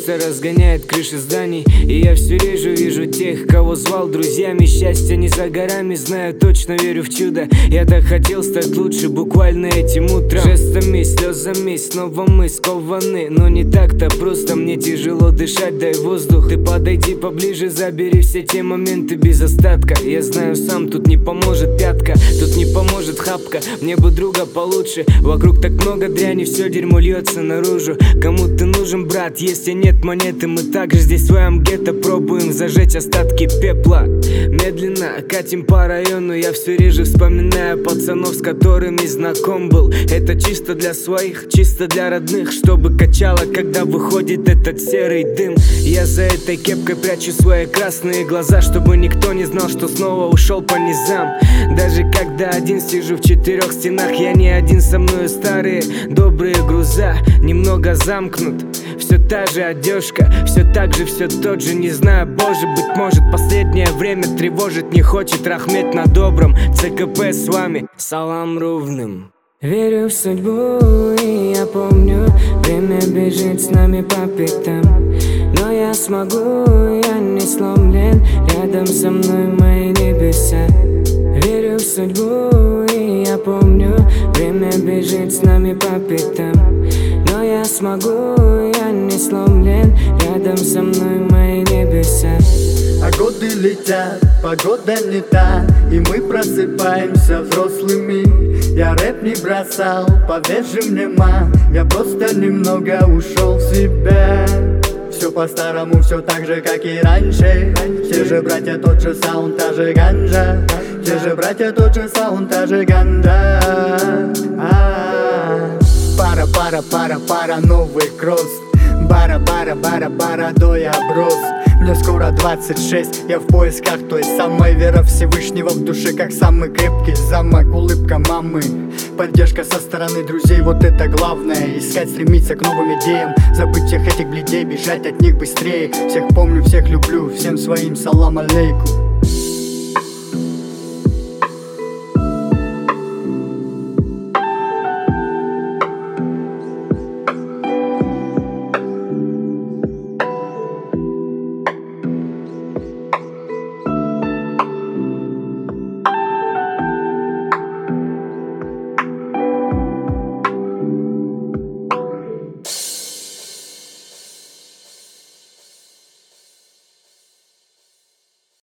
Место разгоняет крыши зданий, и я все реже вижу тех, кого звал друзьями. Счастье не за горами, знаю, точно верю в чудо. Я так хотел стать лучше буквально этим утром. Жестами, слезами, снова мы скованы, но не так-то просто, мне тяжело дышать, дай воздух. Ты подойди поближе, забери все те моменты без остатка. Я знаю сам, тут не поможет пятка, тут не поможет хапка. Мне бы друга получше, вокруг так много дряни, все дерьмо льется наружу. Кому ты нужен, брат, если нет монеты? Мы также здесь в своем гетто пробуем зажечь остатки пепла. Медленно катим по району, я все реже вспоминаю пацанов, с которыми знаком был. Это чисто для своих, чисто для родных, чтобы качало, когда выходит этот серый дым. Я за этой кепкой прячу свои красные глаза, чтобы никто не знал, что снова ушел по низам. Даже когда один сижу в 4 стенах, я не один, со мною старые добрые груза. Немного замкнут, все та же одежка, все так же, все тот же. Не знаю, боже, быть может последнее время тревожит не хочет. Рахмет на добром, ЦКП с вами, салам ровным. Верю в судьбу, и я помню, время бежит с нами по пятам. Но я смогу, я не сломлен, рядом со мной мои небеса. Верю в судьбу, и я помню, время бежит с нами по пятам. Но я смогу, я не сломлен, рядом со мной мои небеса. А годы летят, погода не та, и мы просыпаемся взрослыми. Я рэп не бросал, поверь же мне, ма, я просто немного ушел в себя. Все по-старому, все так же, как и раньше. Те же братья, тот же саунд, та же ганджа. Те же братья, тот же саунд, та же ганджа. Пара, новый кросс. Бара, до я брос. Мне скоро 26, я в поисках той самой. Вера Всевышнего в душе, как самый крепкий замок. Улыбка мамы, поддержка со стороны друзей, вот это главное. Искать, стремиться к новым идеям, забыть всех этих бледей, бежать от них быстрее. Всех помню, всех люблю, всем своим салам алейкум.